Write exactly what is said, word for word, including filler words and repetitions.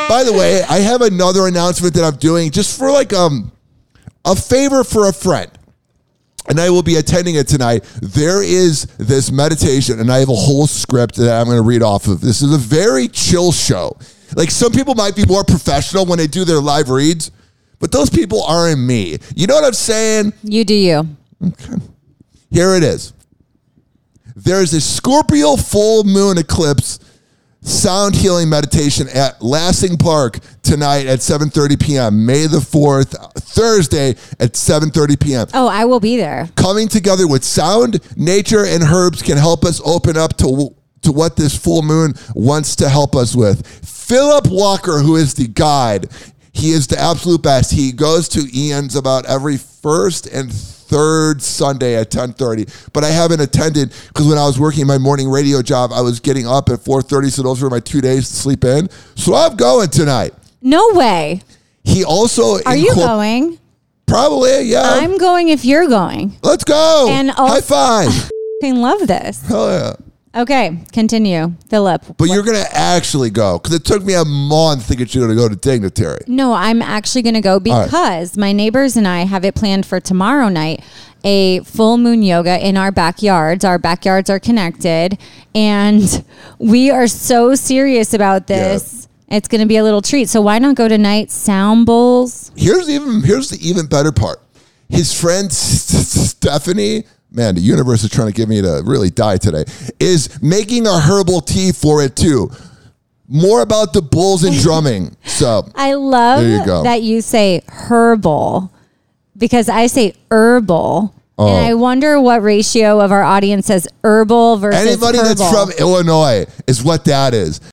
By the way, I have another announcement that I'm doing just for like um a favor for a friend. And I will be attending it tonight. There is this meditation, and I have a whole script that I'm going to read off of. This is a very chill show. Like, some people might be more professional when they do their live reads, but those people aren't me. You know what I'm saying? You do you. Okay. Here it is. There is a Scorpio full moon eclipse sound healing meditation at Lassing Park tonight at seven thirty p.m. May the fourth, Thursday at seven thirty p.m. Oh, I will be there. Coming together with sound, nature, and herbs can help us open up to, to what this full moon wants to help us with. Philip Walker, who is the guide, he is the absolute best. He goes to Ian's about every first and third Sunday at ten thirty, but I haven't attended because when I was working my morning radio job, I was getting up at four thirty, so those were my two days to sleep in. So I'm going tonight. No way. He also... Are incorpor- you going? Probably, yeah. I'm going if you're going. Let's go. And high five. I love this. Hell yeah. Okay, continue, Philip. But you're going to actually go because it took me a month to get you to go to Dignitary. No, I'm actually going to go because right. my neighbors and I have it planned for tomorrow night, a full moon yoga in our backyards. Our backyards are connected, and we are so serious about this. Yeah. It's going to be a little treat. So why not go tonight? Sound bowls. Here's even here's the even better part. His friend Stephanie, man, the universe is trying to get me to really die today, is making a herbal tea for it too. More about the bulls and drumming. So I love there you go. that you say herbal because I say herbal. Oh. And I wonder what ratio of our audience says herbal versus anybody herbal. That's from Illinois is what that is.